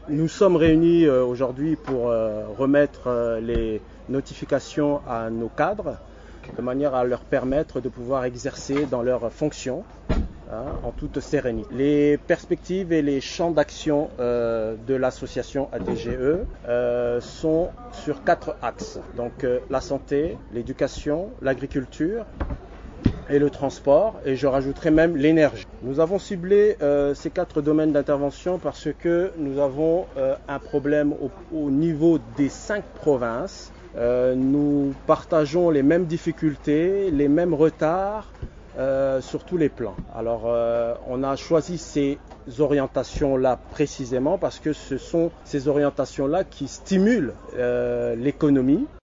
Nous sommes réunis aujourd'hui pour remettre les notifications à nos cadres de manière à leur permettre de pouvoir exercer dans leurs fonctions en toute sérénité. Les perspectives et les champs d'action de l'association ADGE sont sur 4 axes. Donc la santé, l'éducation, l'agriculture et le transport, et je rajouterai même l'énergie. Nous avons ciblé ces 4 domaines d'intervention parce que nous avons un problème au niveau des 5 provinces. Nous partageons les mêmes difficultés, les mêmes retards sur tous les plans. Alors on a choisi ces orientations-là précisément parce que ce sont ces orientations-là qui stimulent l'économie.